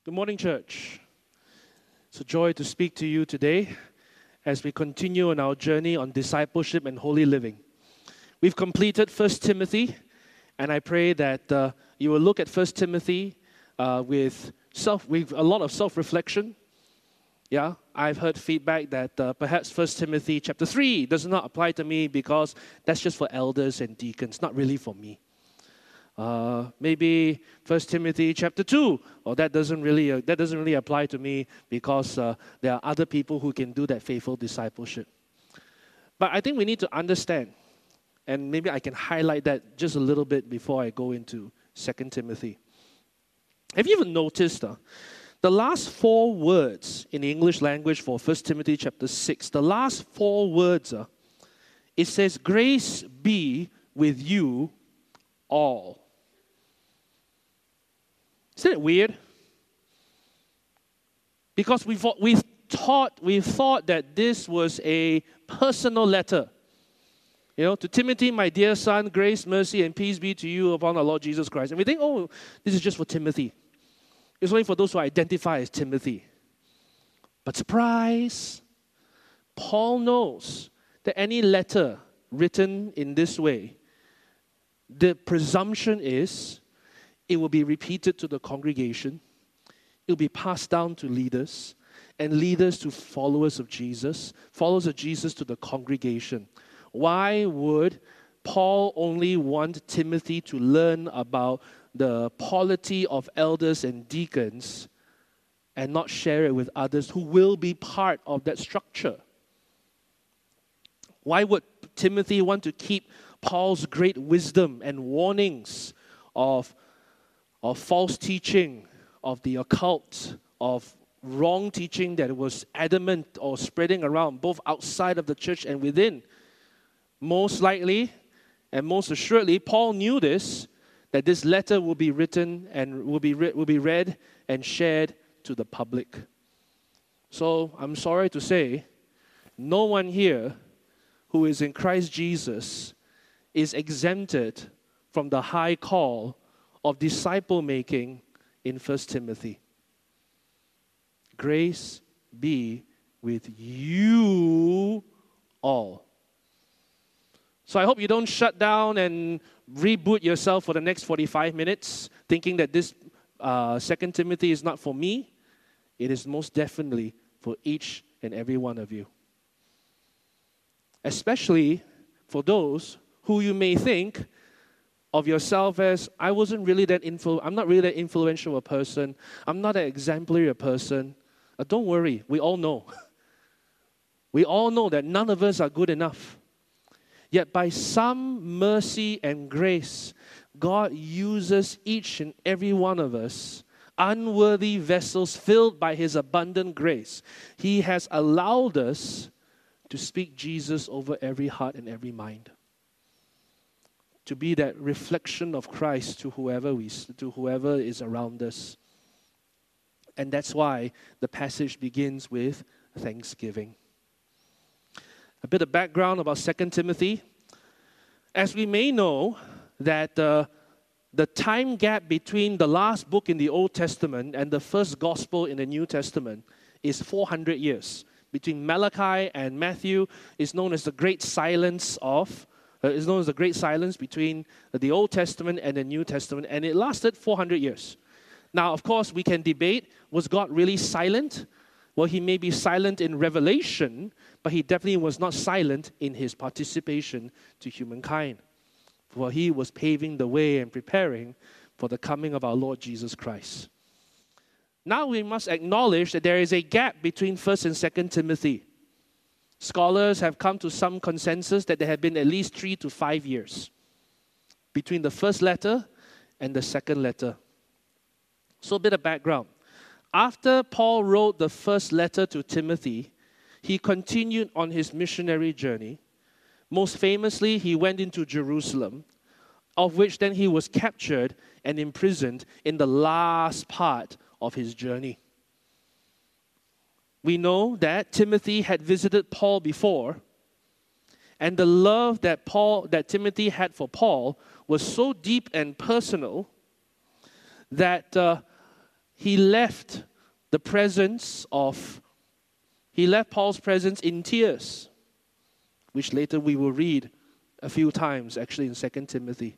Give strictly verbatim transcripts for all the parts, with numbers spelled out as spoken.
Good morning, church. It's a joy to speak to you today as we continue on our journey on discipleship and holy living. We've completed First Timothy, and I pray that uh, you will look at First Timothy uh, with self, with a lot of self-reflection. Yeah, I've heard feedback that uh, perhaps First Timothy chapter three does not apply to me because that's just for elders and deacons, not really for me. Uh, maybe First Timothy chapter two, or that doesn't really uh, that doesn't really apply to me because uh, there are other people who can do that faithful discipleship. But I think we need to understand, and maybe I can highlight that just a little bit before I go into Second Timothy. Have you even noticed uh, the last four words in the English language for First Timothy chapter six? The last four words, uh, it says, "Grace be with you all." Isn't it weird? Because we thought, we thought we thought that this was a personal letter. You know, to Timothy, my dear son, grace, mercy, and peace be to you upon our Lord Jesus Christ. And we think, oh, this is just for Timothy. It's only for those who identify as Timothy. But surprise, Paul knows that any letter written in this way, the presumption is it will be repeated to the congregation. It will be passed down to leaders, and leaders to followers of Jesus, followers of Jesus to the congregation. Why would Paul only want Timothy to learn about the polity of elders and deacons and not share it with others who will be part of that structure? Why would Timothy want to keep Paul's great wisdom and warnings of, of false teaching, of the occult, of wrong teaching that was adamant or spreading around both outside of the church and within? Most likely and most assuredly, Paul knew this, that this letter will be written and will be, re- will be read and shared to the public. So I'm sorry to say, no one here who is in Christ Jesus is exempted from the high call of disciple making in First Timothy. Grace be with you all. So I hope you don't shut down and reboot yourself for the next forty-five minutes thinking that this uh, Second Timothy is not for me. It is most definitely for each and every one of you. Especially for those who you may think of yourself as, I wasn't really that influ- I'm not really that influential a person. I'm not an exemplary a person. Uh, don't worry, we all know. We all know that none of us are good enough. Yet by some mercy and grace, God uses each and every one of us, unworthy vessels filled by His abundant grace. He has allowed us to speak Jesus over every heart and every mind. To be that reflection of Christ to whoever we, to whoever is around us. And that's why the passage begins with thanksgiving. A bit of background about Second Timothy. As we may know, that uh, the time gap between the last book in the Old Testament and the first gospel in the New Testament is four hundred years. Between Malachi and Matthew is known as the Great Silence of Uh, is known as the Great Silence between the Old Testament and the New Testament, and it lasted four hundred years. Now, of course, we can debate, was God really silent? Well, He may be silent in revelation, but He definitely was not silent in His participation to humankind. For He was paving the way and preparing for the coming of our Lord Jesus Christ. Now we must acknowledge that there is a gap between First and Second Timothy. Scholars have come to some consensus that there have been at least three to five years between the first letter and the second letter. So a bit of background. After Paul wrote the first letter to Timothy, he continued on his missionary journey. Most famously, he went into Jerusalem, of which then he was captured and imprisoned in the last part of his journey. We know that Timothy had visited Paul before, and the love that Paul, that Timothy had for Paul was so deep and personal that uh, he left the presence of, he left Paul's presence in tears, which later we will read a few times actually in Second Timothy.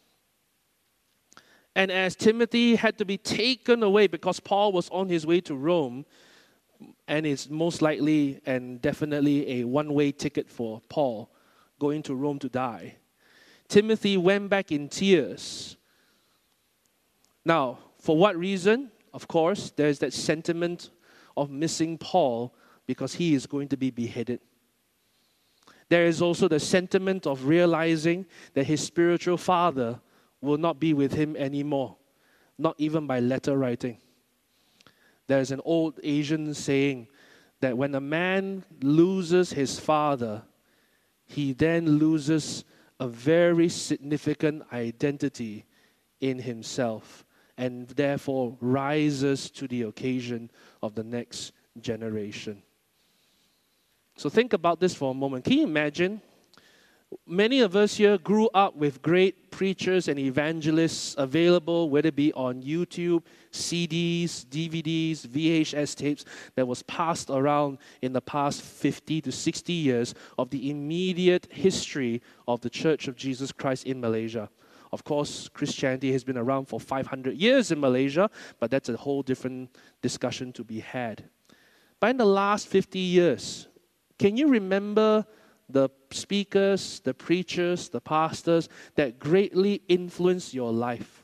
And as Timothy had to be taken away because Paul was on his way to Rome, and it's most likely and definitely a one-way ticket for Paul going to Rome to die, Timothy went back in tears. Now, for what reason? Of course, there's that sentiment of missing Paul because he is going to be beheaded. There is also the sentiment of realizing that his spiritual father will not be with him anymore, not even by letter writing. There's an old Asian saying that when a man loses his father, he then loses a very significant identity in himself and therefore rises to the occasion of the next generation. So think about this for a moment. Can you imagine? Many of us here grew up with great preachers and evangelists available, whether it be on YouTube, C Ds, D V Ds, V H S tapes that was passed around in the past fifty to sixty years of the immediate history of the Church of Jesus Christ in Malaysia. Of course, Christianity has been around for five hundred years in Malaysia, but that's a whole different discussion to be had. But in the last fifty years, can you remember the speakers, the preachers, the pastors that greatly influenced your life?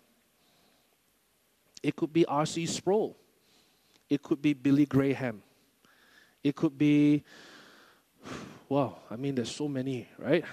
It could be R C Sproul. It could be Billy Graham. It could be, wow, I mean, there's so many, right?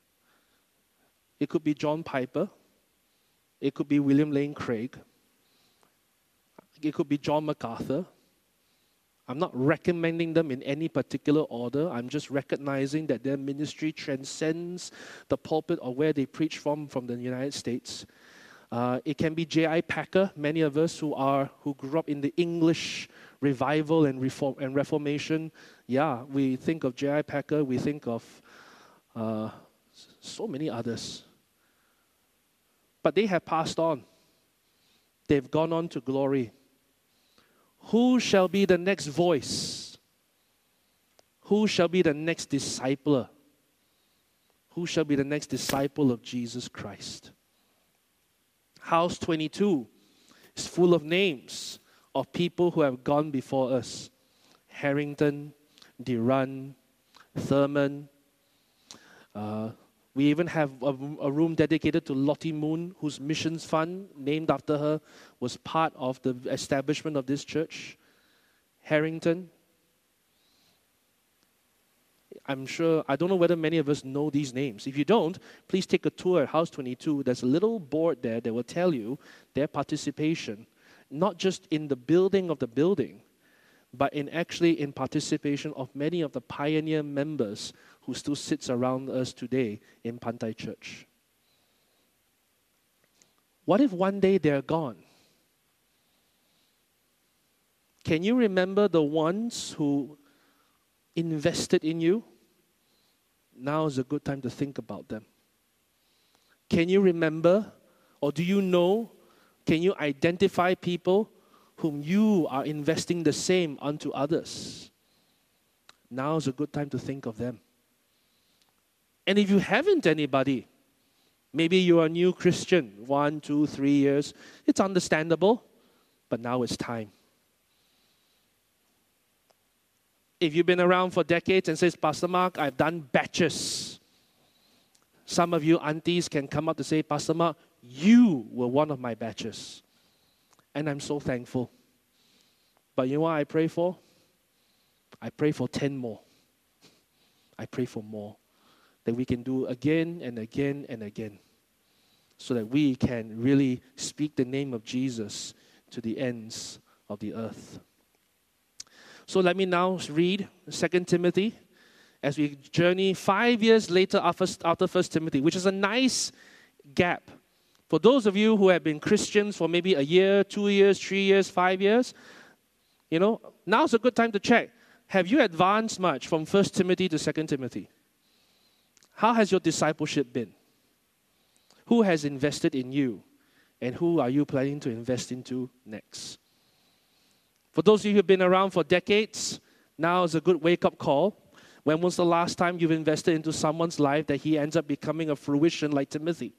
It could be John Piper. It could be William Lane Craig. It could be John MacArthur. I'm not recommending them in any particular order. I'm just recognizing that their ministry transcends the pulpit or where they preach from, from the United States. Uh, it can be J I Packer. Many of us who are who grew up in the English revival and reform and Reformation, yeah, we think of J I Packer. We think of uh, so many others. But they have passed on. They've gone on to glory. Who shall be the next voice? Who shall be the next discipler? Who shall be the next disciple of Jesus Christ? House twenty-two is full of names of people who have gone before us. Harrington, Duran, Thurman. Uh, we even have a, a room dedicated to Lottie Moon, whose missions fund, named after her, was part of the establishment of this church. Harrington. I'm sure, I don't know whether many of us know these names. If you don't, please take a tour at House twenty-two. There's a little board there that will tell you their participation, not just in the building of the building, but in actually in participation of many of the pioneer members who still sits around us today in Pantai Church. What if one day they're gone? Can you remember the ones who invested in you? Now is a good time to think about them. Can you remember, or do you know, can you identify people whom you are investing the same unto others? Now is a good time to think of them. And if you haven't anybody, maybe you're a new Christian, one, two, three years, it's understandable, but now it's time. If you've been around for decades and says, Pastor Mark, I've done batches. Some of you aunties can come up to say, Pastor Mark, you were one of my batches. And I'm so thankful. But you know what I pray for? I pray for ten more. I pray for more. That we can do again and again and again. So that we can really speak the name of Jesus to the ends of the earth. So let me now read Second Timothy as we journey five years later after First Timothy, which is a nice gap. For those of you who have been Christians for maybe a year, two years, three years, five years, you know, now's a good time to check. Have you advanced much from First Timothy to Second Timothy? How has your discipleship been? Who has invested in you? And who are you planning to invest into next? For those of you who have been around for decades, now is a good wake-up call. When was the last time you've invested into someone's life that he ends up becoming a fruition like Timothy?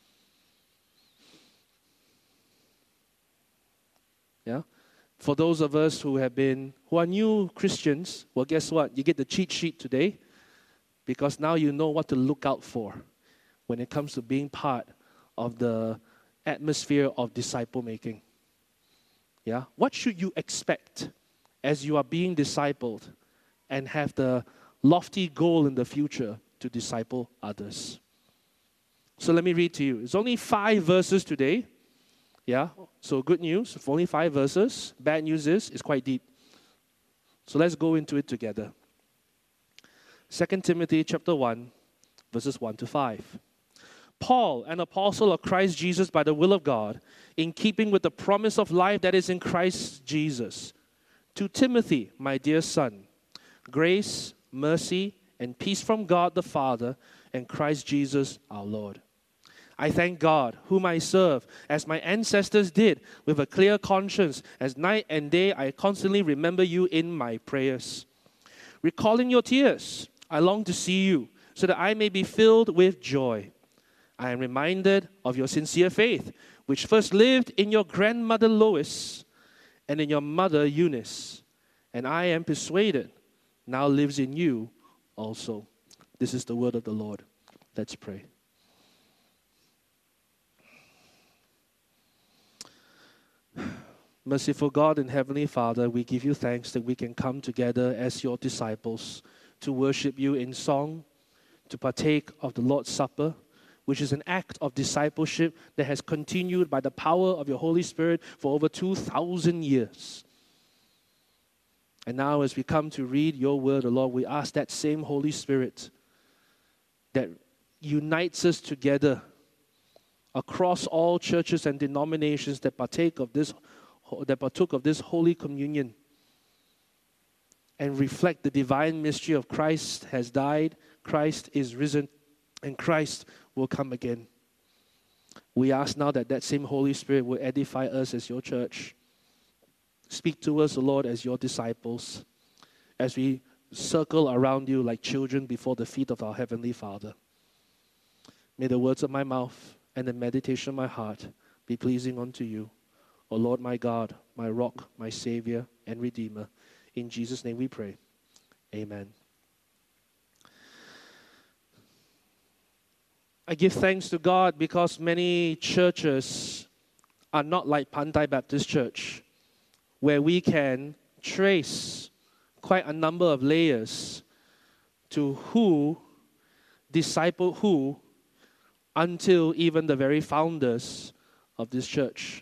Yeah? For those of us who have been, who are new Christians, well, guess what? You get the cheat sheet today because now you know what to look out for when it comes to being part of the atmosphere of disciple making. Yeah? What should you expect as you are being discipled and have the lofty goal in the future to disciple others? So let me read to you. It's only five verses today. Yeah? So good news, for only five verses. Bad news is, it's quite deep. So let's go into it together. Second Timothy chapter one, verses one to five. Paul, an apostle of Christ Jesus by the will of God, in keeping with the promise of life that is in Christ Jesus, to Timothy, my dear son, grace, mercy, and peace from God the Father and Christ Jesus our Lord. I thank God, whom I serve, as my ancestors did, with a clear conscience, as night and day I constantly remember you in my prayers. Recalling your tears, I long to see you, so that I may be filled with joy. I am reminded of your sincere faith, which first lived in your grandmother Lois and in your mother Eunice, and I am persuaded now lives in you also. This is the word of the Lord. Let's pray. Merciful God and Heavenly Father, we give you thanks that we can come together as your disciples to worship you in song, to partake of the Lord's Supper, which is an act of discipleship that has continued by the power of your Holy Spirit for over two thousand years. And now as we come to read your word, Lord, we ask that same Holy Spirit that unites us together across all churches and denominations that partake of this, that partook of this Holy Communion and reflect the divine mystery of Christ has died, Christ is risen, and Christ will come again. We ask now that that same Holy Spirit will edify us as your church. Speak to us, O Lord, as your disciples, as we circle around you like children before the feet of our Heavenly Father. May the words of my mouth and the meditation of my heart be pleasing unto you, O Lord my God, my rock, my Savior and Redeemer. In Jesus' name we pray. Amen. I give thanks to God because many churches are not like Pantai Baptist Church, where we can trace quite a number of layers to who discipled who until even the very founders of this church.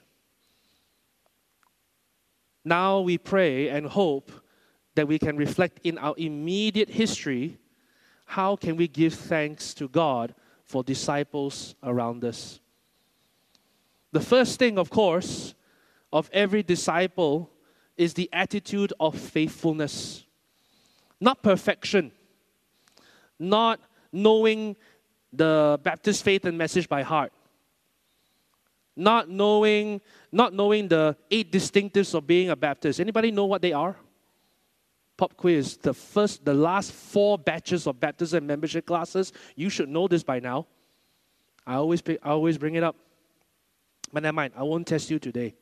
Now we pray and hope that we can reflect in our immediate history, how can we give thanks to God for disciples around us. The first thing, of course, of every disciple is the attitude of faithfulness. Not perfection. Not knowing the Baptist faith and message by heart. Not knowing, not knowing the eight distinctives of being a Baptist. Anybody know what they are? Pop quiz. The first, the last four batches of baptism membership classes. You should know this by now. I always, pick, I always bring it up. But never mind. I won't test you today.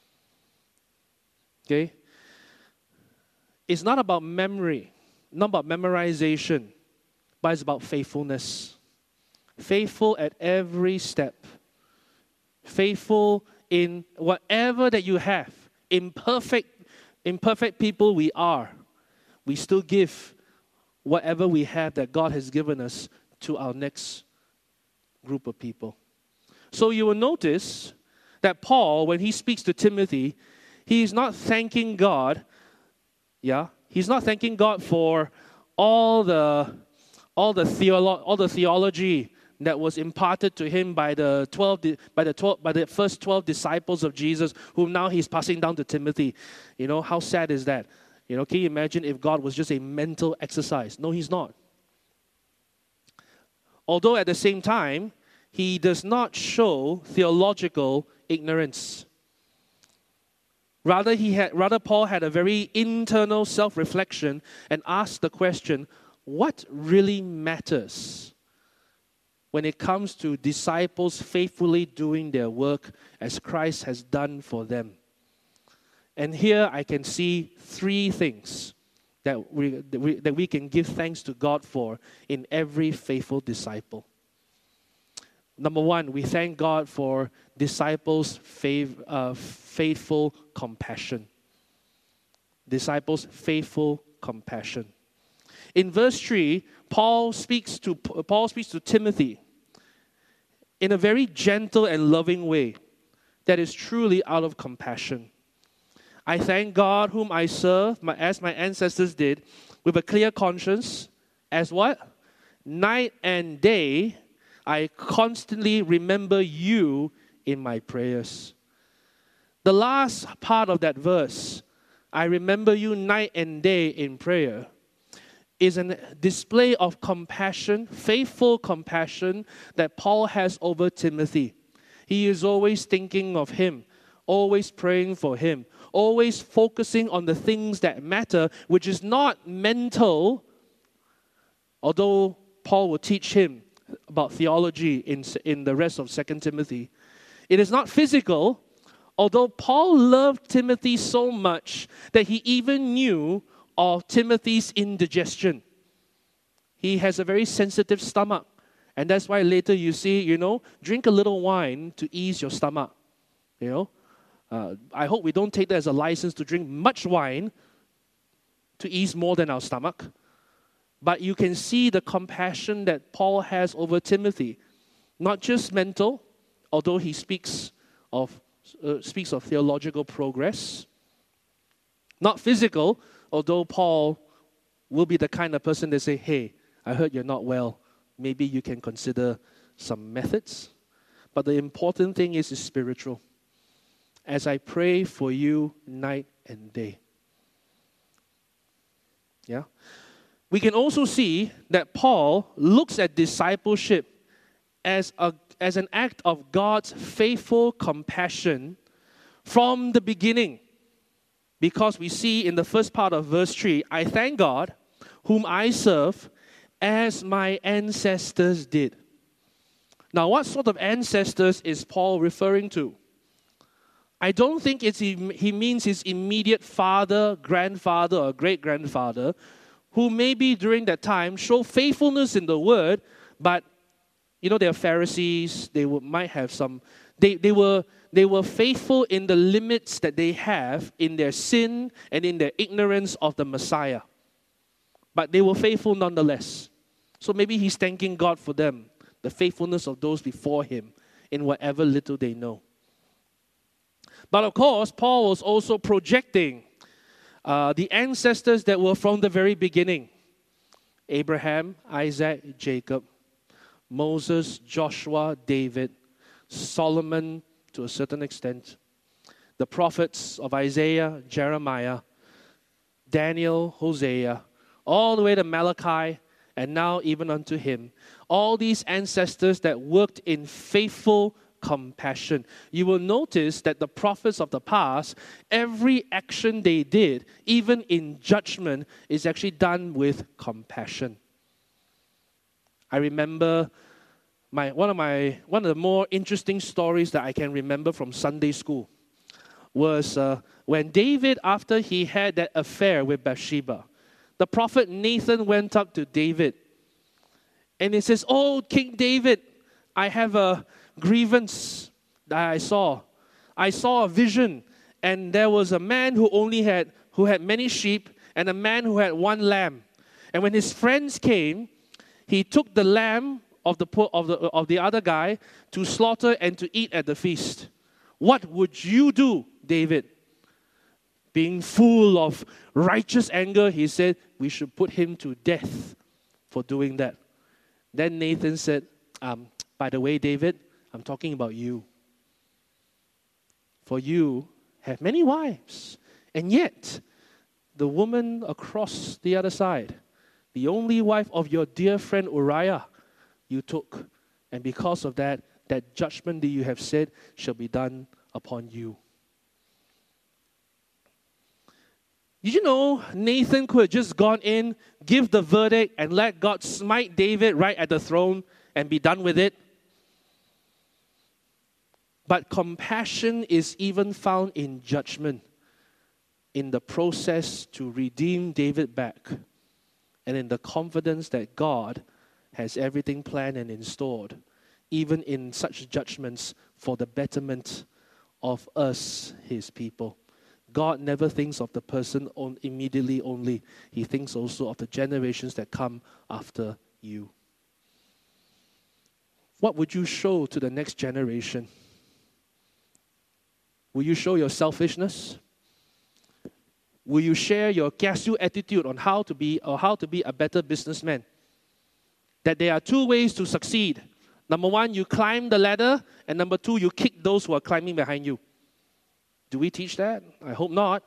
Okay? It's not about memory, not about memorization, but it's about faithfulness. Faithful at every step. Faithful in whatever that you have. Imperfect, imperfect people we are. We still give whatever we have that God has given us to our next group of people. So you will notice that Paul, when he speaks to Timothy, he's not thanking God. Yeah, he's not thanking God for all the all the theolo- all the theology that was imparted to him by the twelve by the twelve by the first twelve disciples of Jesus, whom now he's passing down to Timothy. You know, how sad is that? You know, can you imagine if God was just a mental exercise? No, he's not. Although at the same time, he does not show theological ignorance. Rather, he had, rather Paul had a very internal self-reflection and asked the question, what really matters when it comes to disciples faithfully doing their work as Christ has done for them? And here I can see three things that we, that we, that we can give thanks to God for in every faithful disciple. Number one, we thank God for disciples' faith, uh, faithful compassion. Disciples' faithful compassion. In verse three, Paul speaks to Paul speaks to Timothy in a very gentle and loving way that is truly out of compassion. I thank God whom I serve, my, as my ancestors did, with a clear conscience, as what? Night and day, I constantly remember you in my prayers. The last part of that verse, I remember you night and day in prayer, is a display of compassion, faithful compassion that Paul has over Timothy. He is always thinking of him, always praying for him, always focusing on the things that matter, which is not mental, although Paul will teach him about theology in, in the rest of Second Timothy. It is not physical, although Paul loved Timothy so much that he even knew of Timothy's indigestion. He has a very sensitive stomach, and that's why later you see, you know, drink a little wine to ease your stomach, you know. Uh, I hope we don't take that as a license to drink much wine to ease more than our stomach. But you can see the compassion that Paul has over Timothy. Not just mental, although he speaks of, uh, speaks of theological progress. Not physical, although Paul will be the kind of person that say, hey, I heard you're not well. Maybe you can consider some methods. But the important thing is, is spiritual. As I pray for you night and day. Yeah. We can also see that Paul looks at discipleship as, a, as an act of God's faithful compassion from the beginning. Because we see in the first part of verse three, I thank God whom I serve as my ancestors did. Now, what sort of ancestors is Paul referring to? I don't think it's he means his immediate father, grandfather, or great-grandfather, who maybe during that time show faithfulness in the word, but you know, they are Pharisees, they were, might have some, they, they, were, they were faithful in the limits that they have in their sin and in their ignorance of the Messiah. But they were faithful nonetheless. So maybe he's thanking God for them, the faithfulness of those before him in whatever little they know. But of course, Paul was also projecting uh, the ancestors that were from the very beginning. Abraham, Isaac, Jacob, Moses, Joshua, David, Solomon to a certain extent, the prophets of Isaiah, Jeremiah, Daniel, Hosea, all the way to Malachi, and now even unto him. All these ancestors that worked in faithful compassion. You will notice that the prophets of the past, every action they did, even in judgment, is actually done with compassion. I remember my one of my one of the more interesting stories that I can remember from Sunday school was uh, when David, after he had that affair with Bathsheba, the prophet Nathan went up to David and he says, "Oh, King David, I have a grievance that I saw. I saw a vision, and there was a man who only had who had many sheep and a man who had one lamb. And when his friends came, he took the lamb of the of the of the other guy to slaughter and to eat at the feast. What would you do, David?" Being full of righteous anger, he said, "We should put him to death for doing that." Then Nathan said, um, "By the way, David, I'm talking about you. For you have many wives, and yet the woman across the other side, the only wife of your dear friend Uriah, you took. And because of that, that judgment that you have said shall be done upon you." Did you know Nathan could have just gone in, give the verdict, and let God smite David right at the throne and be done with it? But compassion is even found in judgment, in the process to redeem David back, and in the confidence that God has everything planned and installed, even in such judgments for the betterment of us, his people. God never thinks of the person on immediately only. He thinks also of the generations that come after you. What would you show to the next generation? Will you show your selfishness? Will you share your kiasu attitude on how to be or how to be a better businessman? That there are two ways to succeed. Number one, you climb the ladder, and number two, you kick those who are climbing behind you. Do we teach that? I hope not.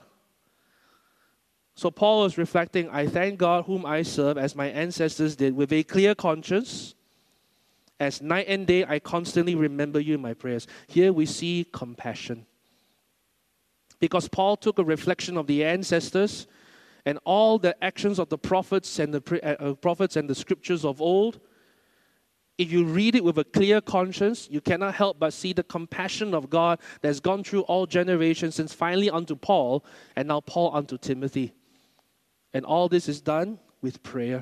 So Paul is reflecting, I thank God whom I serve as my ancestors did with a clear conscience. As night and day, I constantly remember you in my prayers. Here we see compassion. Because Paul took a reflection of the ancestors and all the actions of the prophets and the uh, prophets and the scriptures of old. If you read it with a clear conscience, you cannot help but see the compassion of God that's gone through all generations, since finally unto Paul, and now Paul unto Timothy. And all this is done with prayer.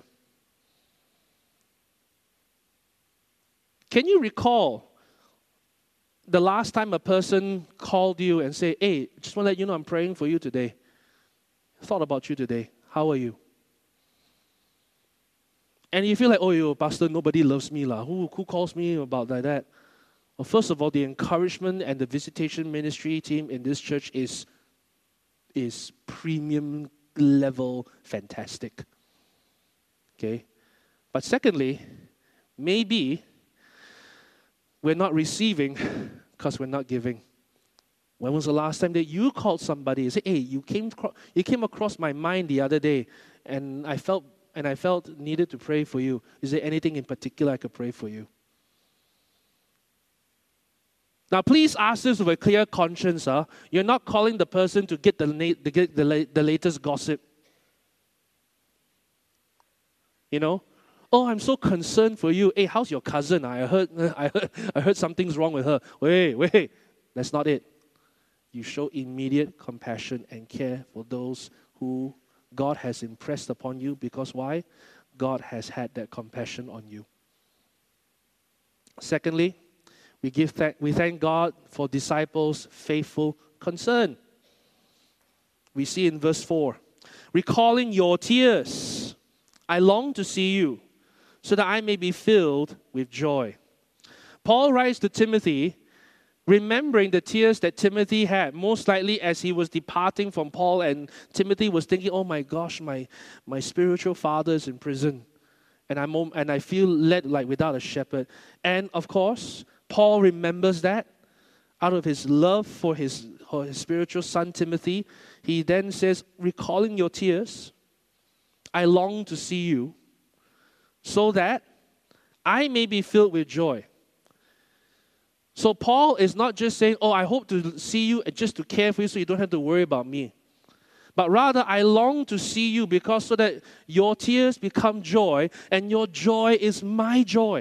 Can you recall the last time a person called you and said, hey, just want to let you know I'm praying for you today. I thought about you today. How are you? And you feel like, oh, yo, Pastor, nobody loves me. La. Who, who calls me about like that? Well, first of all, the encouragement and the visitation ministry team in this church is, is premium level fantastic. Okay? But secondly, maybe we're not receiving because we're not giving. When was the last time that you called somebody and said, hey, you came, you came across my mind the other day, and I felt and I felt needed to pray for you. Is there anything in particular I could pray for you? Now, please ask this with a clear conscience. Huh? You're not calling the person to get the, to get the, the latest gossip. You know? Oh, I'm so concerned for you. Hey, how's your cousin? I heard, I heard, I heard something's wrong with her. Wait, wait. That's not it. You show immediate compassion and care for those who God has impressed upon you, because why? God has had that compassion on you. Secondly, we give th- we thank God for disciples' faithful concern. We see in verse four, recalling your tears, I long to see you, so that I may be filled with joy. Paul writes to Timothy, remembering the tears that Timothy had, most likely as he was departing from Paul, and Timothy was thinking, oh my gosh, my, my spiritual father is in prison, and, I'm, and I feel led like without a shepherd. And of course, Paul remembers that. Out of his love for his, for his spiritual son Timothy, he then says, recalling your tears, I long to see you, so that I may be filled with joy. So Paul is not just saying, oh, I hope to see you just to care for you so you don't have to worry about me. But rather, I long to see you because so that your tears become joy, and your joy is my joy.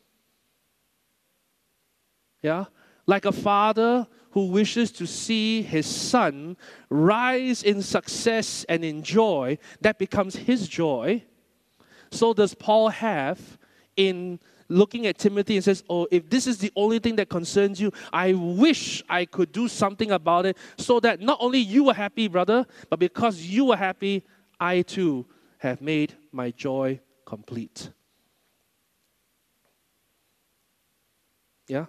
Yeah? Like a father who wishes to see his son rise in success and in joy, that becomes his joy. So does Paul have in looking at Timothy and says, oh, if this is the only thing that concerns you, I wish I could do something about it so that not only you are happy, brother, but because you are happy, I too have made my joy complete. Yeah?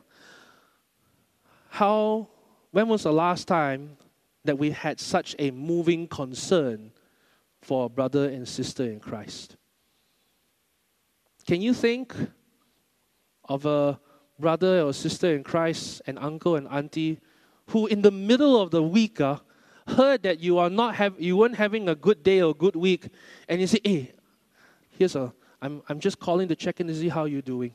How, when was the last time that we had such a moving concern for a brother and sister in Christ? Can you think of a brother or sister in Christ, an uncle and auntie, who in the middle of the week uh, heard that you are not have you weren't having a good day or good week, and you say, hey, here's a I'm I'm just calling to check in to see how you're doing.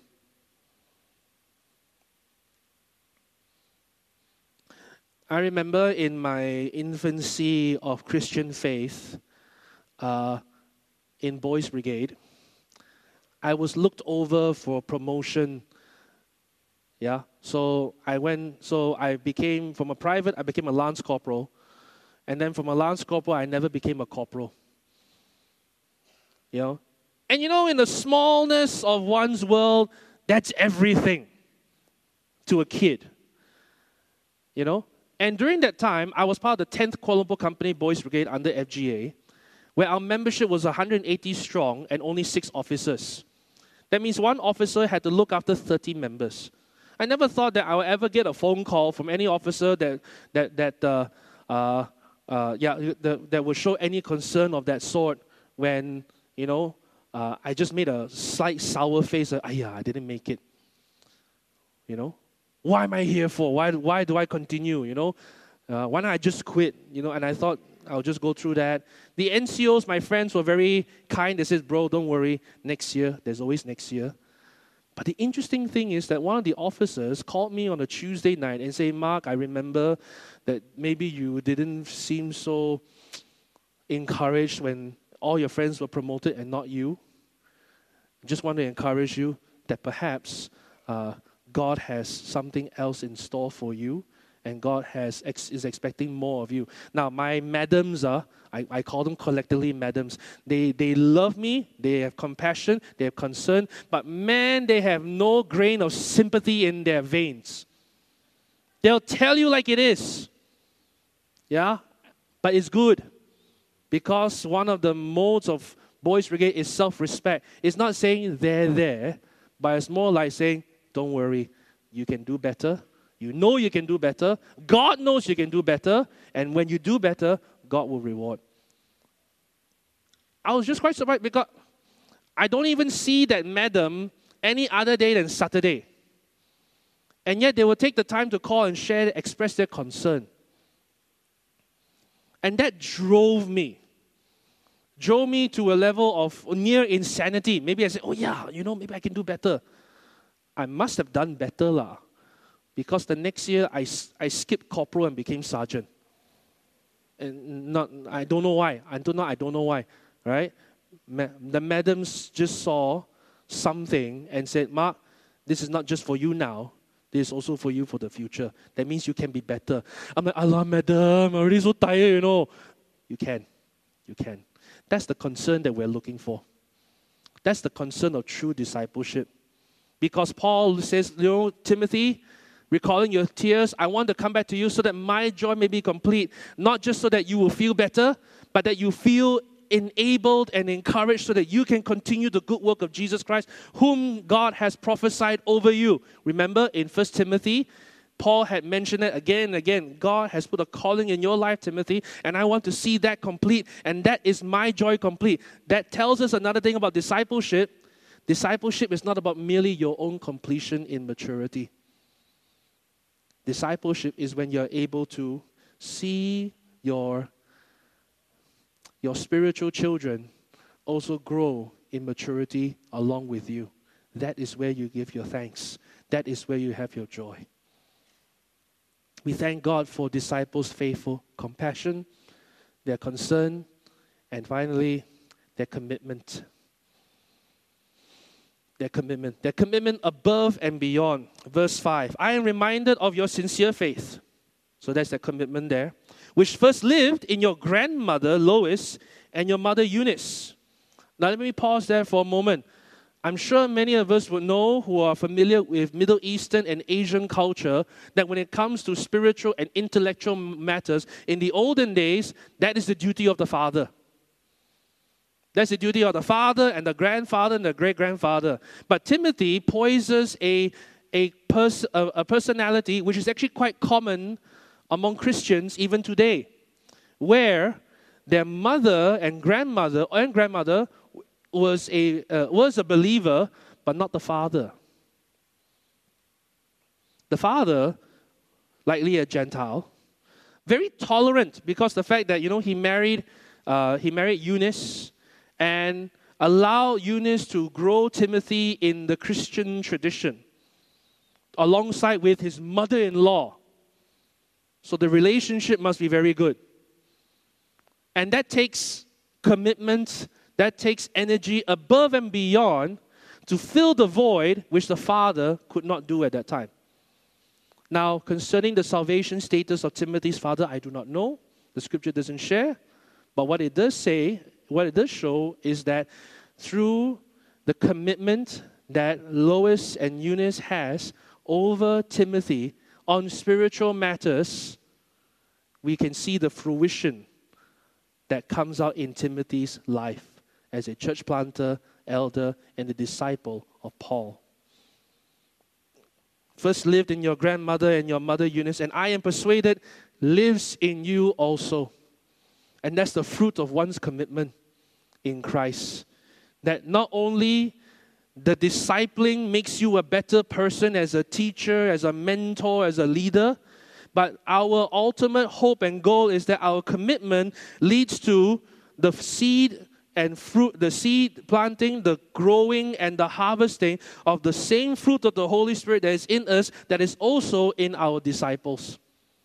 I remember in my infancy of Christian faith, uh, in Boys Brigade, I was looked over for promotion. Yeah, so I went, so I became, from a private, I became a lance corporal. And then from a lance corporal, I never became a corporal. You know? And you know, in the smallness of one's world, that's everything to a kid. You know? And during that time, I was part of the tenth Kuala Lumpur Company Boys Brigade under F G A, where our membership was one hundred eighty strong and only six officers. That means one officer had to look after thirty members. I never thought that I would ever get a phone call from any officer that that that uh, uh, uh, yeah the, that would show any concern of that sort when you know uh, I just made a slight sour face. Of, yeah, I didn't make it. You know, why am I here for? Why why do I continue? You know, uh, why don't I just quit? You know, and I thought I'll just go through that. The N C Os, my friends, were very kind. They said, "Bro, don't worry. Next year, there's always next year." But the interesting thing is that one of the officers called me on a Tuesday night and said, "Mark, I remember that maybe you didn't seem so encouraged when all your friends were promoted and not you. Just want to encourage you that perhaps uh, God has something else in store for you, and God has ex- is expecting more of you." Now, my madams are, I, I call them collectively madams. They, they love me, they have compassion, they have concern, but man, they have no grain of sympathy in their veins. They'll tell you like it is. Yeah? But it's good. Because one of the modes of Boys Brigade is self-respect. It's not saying they're there, but it's more like saying, don't worry, you can do better. You know you can do better. God knows you can do better. And when you do better, God will reward. I was just quite surprised because I don't even see that madam any other day than Saturday. And yet they will take the time to call and share, express their concern. And that drove me. Drove me to a level of near insanity. Maybe I said, oh yeah, you know, maybe I can do better. I must have done better lah. Because the next year, I, I skipped corporal and became sergeant. And not, I don't know why. Until now, I don't know why. Right? Ma- the madams just saw something and said, Mark, this is not just for you now. This is also for you for the future. That means you can be better. I'm like, Allah, madam, I'm already so tired, you know. You can. You can. That's the concern that we're looking for. That's the concern of true discipleship. Because Paul says, you know, Timothy, recalling your tears, I want to come back to you so that my joy may be complete. Not just so that you will feel better, but that you feel enabled and encouraged so that you can continue the good work of Jesus Christ, whom God has prophesied over you. Remember in First Timothy, Paul had mentioned it again and again. God has put a calling in your life, Timothy, and I want to see that complete, and that is my joy complete. That tells us another thing about discipleship. Discipleship is not about merely your own completion in maturity. Discipleship is when you're able to see your, your spiritual children also grow in maturity along with you. That is where you give your thanks. That is where you have your joy. We thank God for disciples' faithful compassion, their concern, and finally, their commitment. Their commitment. Their commitment above and beyond. Verse five. I am reminded of your sincere faith. So that's the commitment there. Which first lived in your grandmother Lois and your mother Eunice. Now let me pause there for a moment. I'm sure many of us would know who are familiar with Middle Eastern and Asian culture that when it comes to spiritual and intellectual matters, in the olden days, that is the duty of the father. That's the duty of the father and the grandfather and the great-grandfather. But Timothy poises a, a, pers- a, a personality which is actually quite common among Christians even today, where their mother and grandmother and grandmother was a, uh, was a believer, but not the father. The father, likely a Gentile, very tolerant because the fact that, you know, he married, uh, he married Eunice, and allow Eunice to grow Timothy in the Christian tradition alongside with his mother-in-law. So the relationship must be very good. And that takes commitment, that takes energy above and beyond to fill the void which the father could not do at that time. Now, concerning the salvation status of Timothy's father, I do not know. The scripture doesn't share. But what it does say, what it does show is that through the commitment that Lois and Eunice has over Timothy on spiritual matters, we can see the fruition that comes out in Timothy's life as a church planter, elder, and a disciple of Paul. First lived in your grandmother and your mother Eunice, and I am persuaded lives in you also. And that's the fruit of one's commitment in Christ. That not only the discipling makes you a better person as a teacher, as a mentor, as a leader, but our ultimate hope and goal is that our commitment leads to the seed and fruit, the seed planting, the growing and the harvesting of the same fruit of the Holy Spirit that is in us, that is also in our disciples.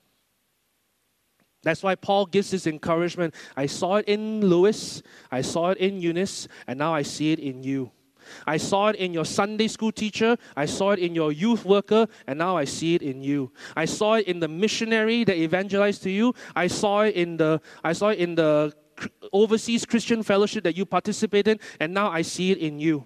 That's why Paul gives this encouragement. I saw it in Lois, I saw it in Eunice, and now I see it in you. I saw it in your Sunday school teacher, I saw it in your youth worker, and now I see it in you. I saw it in the missionary that evangelized to you. I saw it in the I saw it in the overseas Christian fellowship that you participate in, and now I see it in you.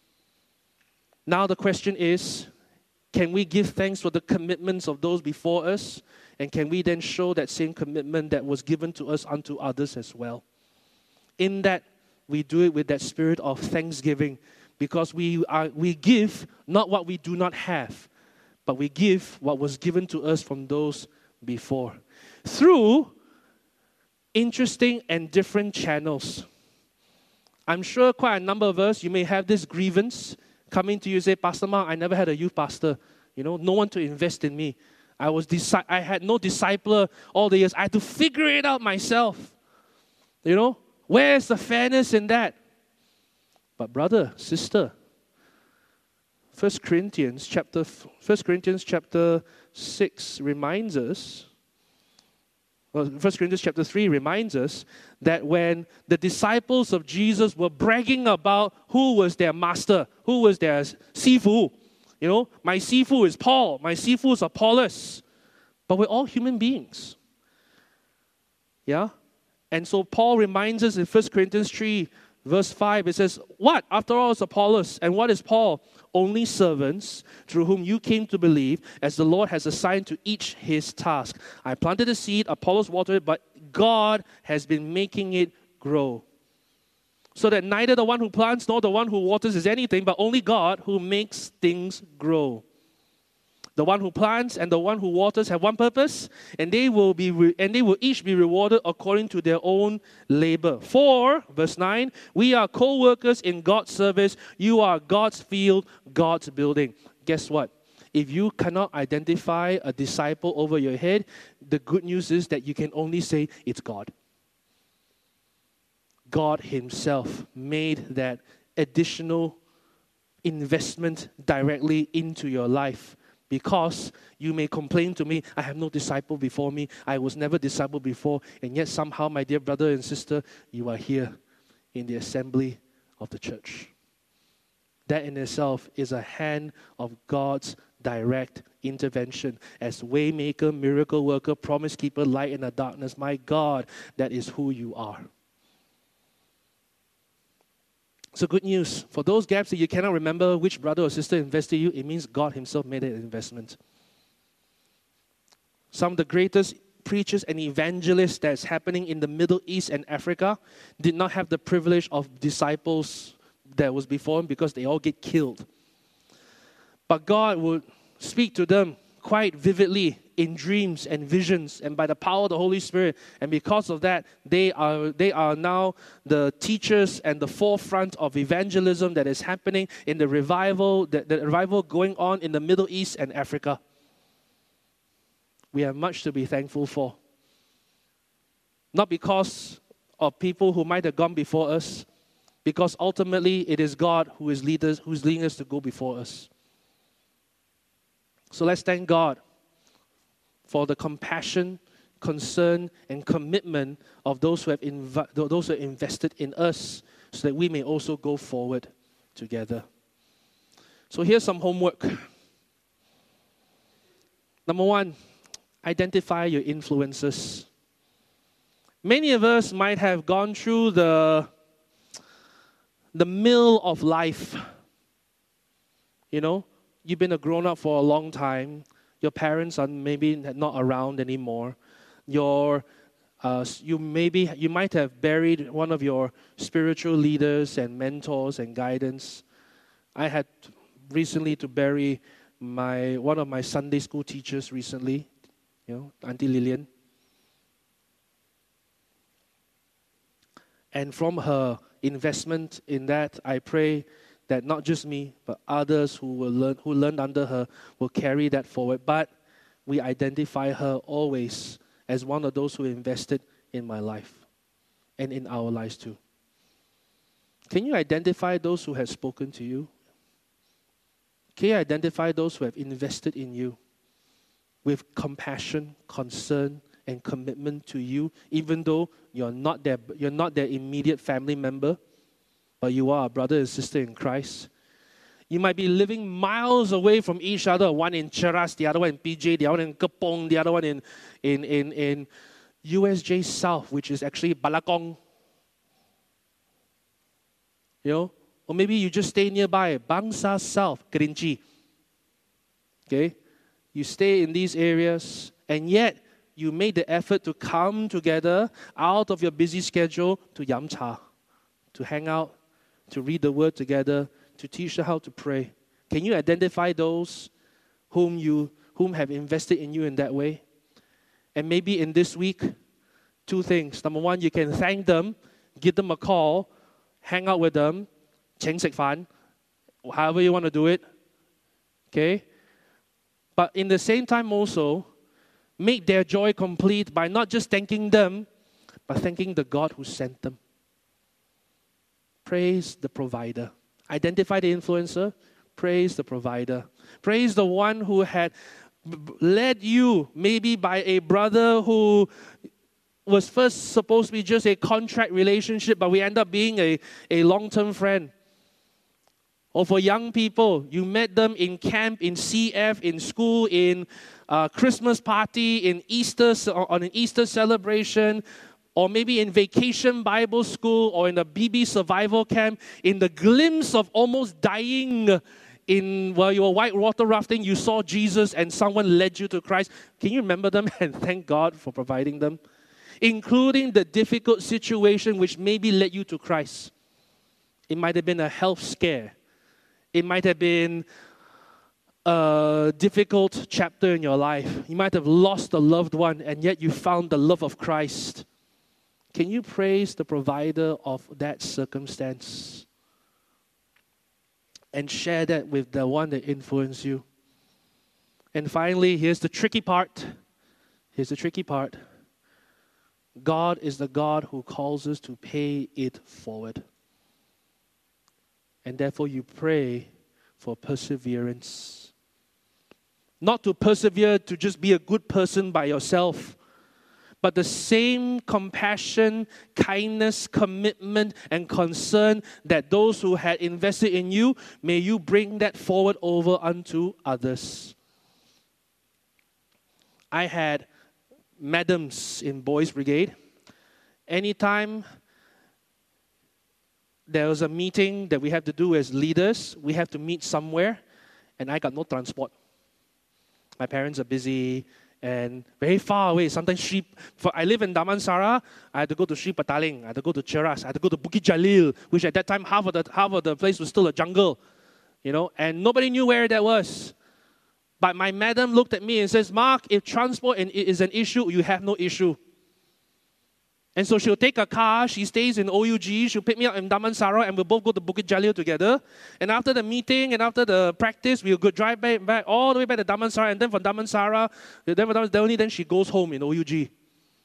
Now the question is, can we give thanks for the commitments of those before us? And can we then show that same commitment that was given to us unto others as well? In that, we do it with that spirit of thanksgiving, because we are we give not what we do not have, but we give what was given to us from those before. Through interesting and different channels. I'm sure quite a number of us, you may have this grievance coming to you and say, Pastor Mark, I never had a youth pastor. You know, no one to invest in me. I was disi- I had no discipler all the years. I had to figure it out myself. You know, where's the fairness in that? But brother, sister, First Corinthians chapter First Corinthians chapter six reminds us. Well, First Corinthians chapter three reminds us that when the disciples of Jesus were bragging about who was their master, who was their sifu, you know, my sifu is Paul, my sifu is Apollos, but we're all human beings. Yeah? And so Paul reminds us in First Corinthians three, verse five, it says, what? After all, is Apollos, and what is Paul? Only servants through whom you came to believe, as the Lord has assigned to each his task. I planted the seed, Apollos watered it, but God has been making it grow. So that neither the one who plants nor the one who waters is anything, but only God who makes things grow. The one who plants and the one who waters have one purpose, and they will be re- and they will each be rewarded according to their own labor. For, verse nine, we are co-workers in God's service. You are God's field, God's building. Guess what? If you cannot identify a disciple over your head, the good news is that you can only say it's God. God himself made that additional investment directly into your life. Because you may complain to me, I have no disciple before me, I was never discipled before, and yet somehow, my dear brother and sister, you are here in the assembly of the church. That in itself is a hand of God's direct intervention as waymaker, miracle worker, promise keeper, light in the darkness. My God, that is who you are. So good news. For those gaps that you cannot remember which brother or sister invested in you, it means God himself made an investment. Some of the greatest preachers and evangelists that's happening in the Middle East and Africa did not have the privilege of disciples that was before them because they all get killed. But God would speak to them quite vividly in dreams and visions and by the power of the Holy Spirit. And because of that, they are they are now the teachers and the forefront of evangelism that is happening in the revival, the, the revival going on in the Middle East and Africa. We have much to be thankful for. Not because of people who might have gone before us, because ultimately it is God who is leaders, who's leading us to go before us. So let's thank God for the compassion, concern, and commitment of those who have inv- those who have invested in us, so that we may also go forward together. So here's some homework. Number one, identify your influences. Many of us might have gone through the, the mill of life. You know, you've been a grown-up for a long time. Your parents are maybe not around anymore. Your, uh, you maybe you might have buried one of your spiritual leaders and mentors and guidance. I had recently to bury my one of my Sunday school teachers recently, you know, Auntie Lillian. And from her investment in that, I pray that not just me, but others who will learn, who learned under her will carry that forward. But we identify her always as one of those who invested in my life and in our lives too. Can you identify those who have spoken to you? Can you identify those who have invested in you with compassion, concern, and commitment to you, even though you're not their, you're not their immediate family member, but you are a brother and sister in Christ? You might be living miles away from each other, one in Cheras, the other one in P J, the other one in Kepong, the other one in, in, in, in U S J South, which is actually Balakong. You know? Or maybe you just stay nearby, Bangsa South, Kerinci. Okay? You stay in these areas, and yet you made the effort to come together out of your busy schedule to Yam Cha, to hang out, to read the Word together, to teach you how to pray. Can you identify those whom you whom have invested in you in that way? And maybe in this week, two things. Number one, you can thank them, give them a call, hang out with them, 請食飯, however you want to do it. Okay? But in the same time also, make their joy complete by not just thanking them, but thanking the God who sent them. Praise the provider. Identify the influencer. Praise the provider. Praise the one who had led you, maybe by a brother who was first supposed to be just a contract relationship, but we end up being a, a long-term friend. Or for young people, you met them in camp, in C F, in school, in uh, Christmas party, in Easter, on an Easter celebration, or maybe in vacation Bible school, or in a B B survival camp, in the glimpse of almost dying in while you were white water rafting, you saw Jesus and someone led you to Christ. Can you remember them and thank God for providing them? Including the difficult situation which maybe led you to Christ. It might have been a health scare. It might have been a difficult chapter in your life. You might have lost a loved one, and yet you found the love of Christ. Can you praise the provider of that circumstance? And share that with the one that influenced you. And finally, here's the tricky part. Here's the tricky part. God is the God who calls us to pay it forward. And therefore you pray for perseverance. Not to persevere to just be a good person by yourself, but the same compassion, kindness, commitment, and concern that those who had invested in you, may you bring that forward over unto others. I had madams in Boys Brigade. Anytime there was a meeting that we have to do as leaders, we have to meet somewhere, and I got no transport. My parents are busy and very far away. Sometimes Sri, for I live in Damansara, I had to go to Sri Petaling, I had to go to Cheras, I had to go to Bukit Jalil, which at that time half of the half of the place was still a jungle, you know, and nobody knew where that was. But my madam looked at me and says, "Mark, if transport is an issue, you have no issue." And so she'll take a car, she stays in O U G, she'll pick me up in Damansara, and we'll both go to Bukit Jalil together. And after the meeting and after the practice, we'll go drive back, back all the way back to Damansara, and then from Damansara, then, from Damansara, only then she goes home in O U G.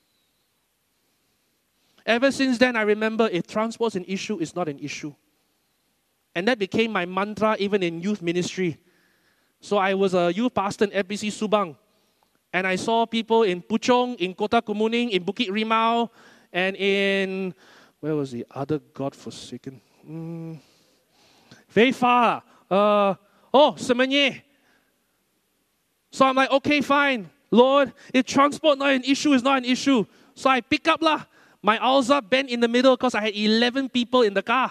Ever since then, I remember if transport's an issue, it's not an issue. And that became my mantra even in youth ministry. So I was a youth pastor in F B C Subang. And I saw people in Puchong, in Kota Kemuning, in Bukit Rimau, and in, where was the other godforsaken? Mm, very far. Uh, oh, Semenyih. So I'm like, okay, fine. Lord, if transport not an issue, is not an issue. So I pick up lah. My Alza bent in the middle because I had eleven people in the car.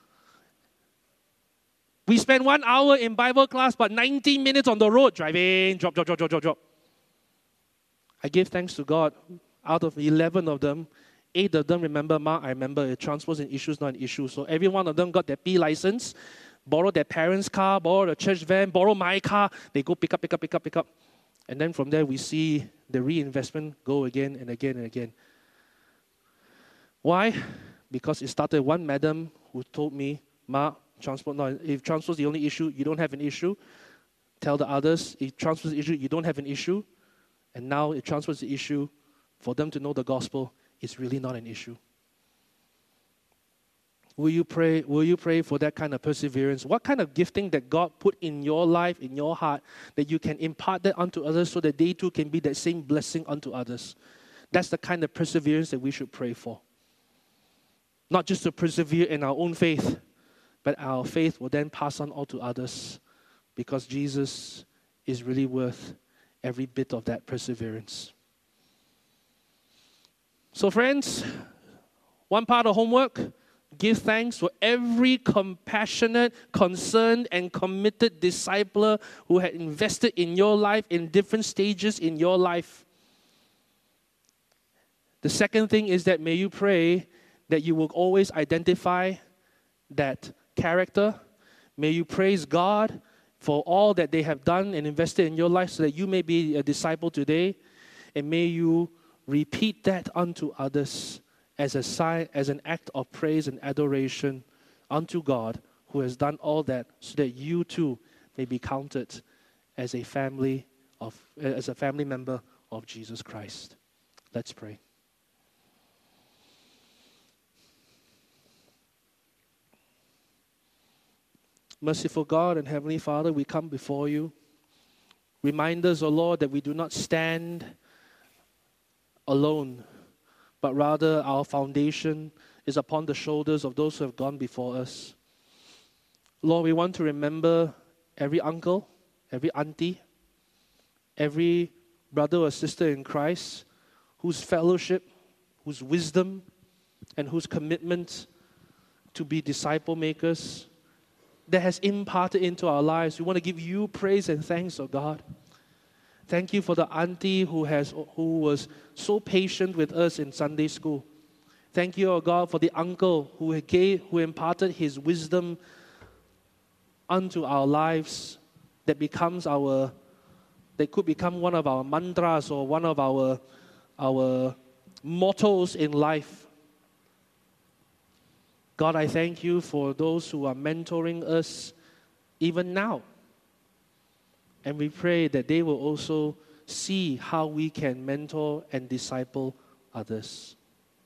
We spent one hour in Bible class, but nineteen minutes on the road, driving, drop, drop, drop, drop, drop, drop. I gave thanks to God. Out of eleven of them, eight of them remember, Ma, I remember, the transport an issue is not an issue. So every one of them got their P license, borrow their parents' car, borrow the church van, borrow my car. They go pick up, pick up, pick up, pick up. And then from there, we see the reinvestment go again and again and again. Why? Because it started one madam who told me, Ma, transport not, if transport is the only issue, you don't have an issue. Tell the others, if transport is the issue, you don't have an issue. And now if transport is the issue, for them to know the gospel, it's really not an issue. Will you pray? Will you pray for that kind of perseverance? What kind of gifting that God put in your life, in your heart, that you can impart that unto others so that they too can be that same blessing unto others? That's the kind of perseverance that we should pray for. Not just to persevere in our own faith, but our faith will then pass on all to others because Jesus is really worth every bit of that perseverance. So friends, one part of homework, give thanks for every compassionate, concerned, and committed discipler who had invested in your life in different stages in your life. The second thing is that may you pray that you will always identify that character. May you praise God for all that they have done and invested in your life so that you may be a disciple today. And may you repeat that unto others as a sign, as an act of praise and adoration unto God who has done all that so that you too may be counted as a family of, as a family member of Jesus Christ. Let's pray. Merciful God and Heavenly Father, we come before you. Remind us, O Lord, that we do not stand alone, but rather our foundation is upon the shoulders of those who have gone before us. Lord, we want to remember every uncle, every auntie, every brother or sister in Christ whose fellowship, whose wisdom, and whose commitment to be disciple makers that has imparted into our lives. We want to give you praise and thanks, oh God. Thank you for the auntie who has who was so patient with us in Sunday school. Thank you, oh God, for the uncle who gave, who imparted his wisdom unto our lives that becomes our, that could become one of our mantras or one of our, our mottos in life. God, I thank you for those who are mentoring us even now. And we pray that they will also see how we can mentor and disciple others.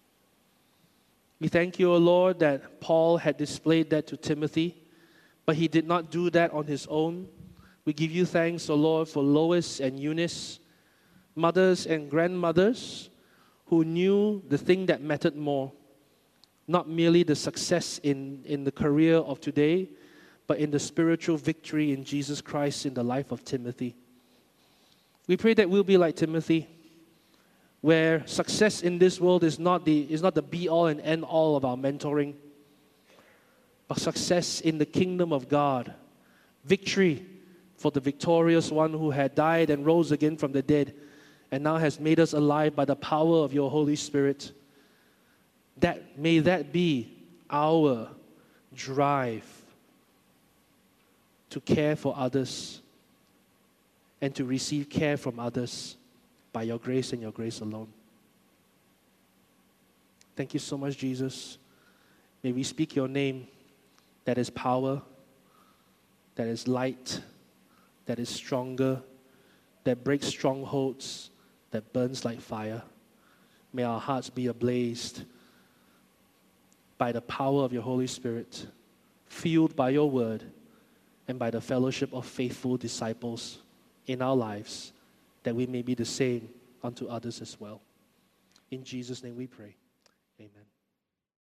We thank you, O Lord, that Paul had displayed that to Timothy, but he did not do that on his own. We give you thanks, O Lord, for Lois and Eunice, mothers and grandmothers who knew the thing that mattered more. Not merely the success in, in the career of today, but in the spiritual victory in Jesus Christ in the life of Timothy. We pray that we'll be like Timothy, where success in this world is not the, is not the be-all and end-all of our mentoring, but success in the kingdom of God, victory for the victorious one who had died and rose again from the dead, and now has made us alive by the power of your Holy Spirit. That, may that be our drive to care for others and to receive care from others by your grace and your grace alone. Thank you so much, Jesus. May we speak your name that is power, that is light, that is stronger, that breaks strongholds, that burns like fire. May our hearts be ablaze by the power of your Holy Spirit, fueled by your word, and by the fellowship of faithful disciples in our lives, that we may be the same unto others as well. In Jesus' name we pray. Amen.